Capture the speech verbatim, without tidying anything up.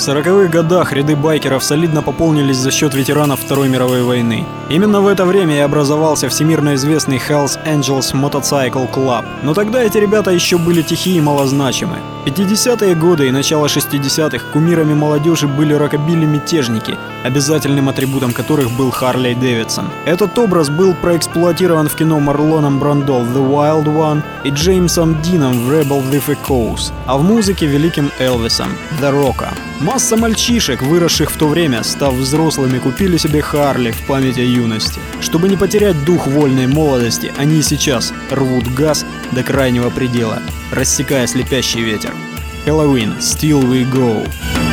сороковых годах ряды байкеров солидно пополнились за счет ветеранов Второй мировой войны. Именно в это время и образовался всемирно известный Hells Angels Motorcycle Club. Но тогда эти ребята еще были тихи и малозначимы. В пятидесятые годы и начало шестидесятых кумирами молодежи были рокобили-мятежники, обязательным атрибутом которых был Харли Дэвидсон. Этот образ был проэксплуатирован в кино Марлоном Брандо в The Wild One и Джеймсом Дином в Rebel with a Cause, а в музыке великим Элвисом, The Rock'а. Масса мальчишек, выросших в то время, став взрослыми, купили себе Харли в память о юности. Чтобы не потерять дух вольной молодости, они и сейчас рвут газ до крайнего предела, рассекая слепящий ветер. Helloween, Still We Go.